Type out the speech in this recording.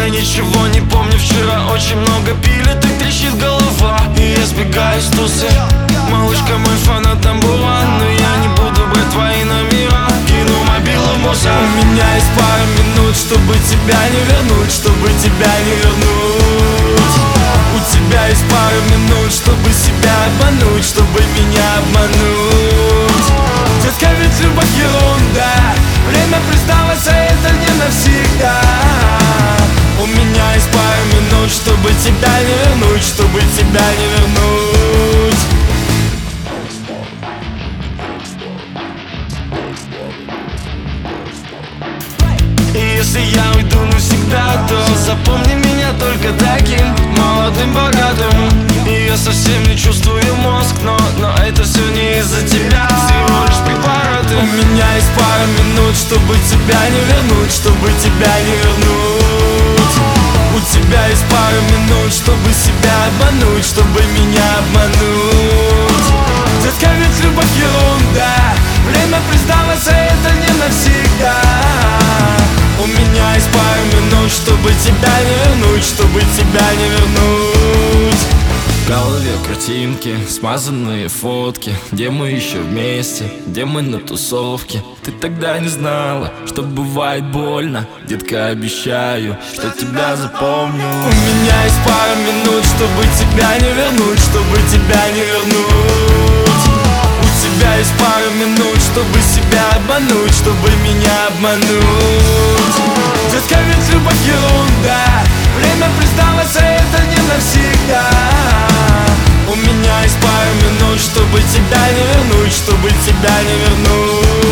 я ничего не помню. Вчера очень много пили, так трещит голова, и я сбегаю с тусы. Малышка, мой фанат number one, но я не буду брать твои номера. Кину мобилу в мусор. У меня есть пара минут, чтобы тебя не вернуть, чтобы тебя не вернуть. У тебя есть пара минут, чтобы себя обмануть, чтобы меня обмануть. Детка, ведь любовь ерунда, время признаваться, это не навсегда. У меня есть пара минут, чтобы тебя не вернуть, чтобы тебя не вернуть. И если я уйду навсегда, то запомни меня только таким молодым, богатым. И я совсем не чувствую мозг, но это все не из-за тебя, всего лишь препараты. У меня есть пара минут, чтобы тебя не вернуть, чтобы тебя не вернуть. У тебя есть пара минут, чтобы себя обмануть, чтобы меня обмануть. Детка, ведь любовь ерунда, время признаваться, это не навсегда. У меня есть пара минут, чтобы тебя не вернуть, чтобы тебя не вернуть. В голове картинки, смазанные фотки, где мы еще вместе, где мы на тусовке. Ты тогда не знала, что бывает больно. Детка, обещаю, что тебя запомню. У меня есть пара минут, чтобы тебя не вернуть, чтобы тебя не вернуть. У тебя есть пара минут, чтобы себя обмануть, чтобы меня обмануть. Детка, ведь любовь ерунда, время признаваться, это не навсегда. У меня есть пара минут, чтобы тебя не вернуть, чтобы тебя не вернуть.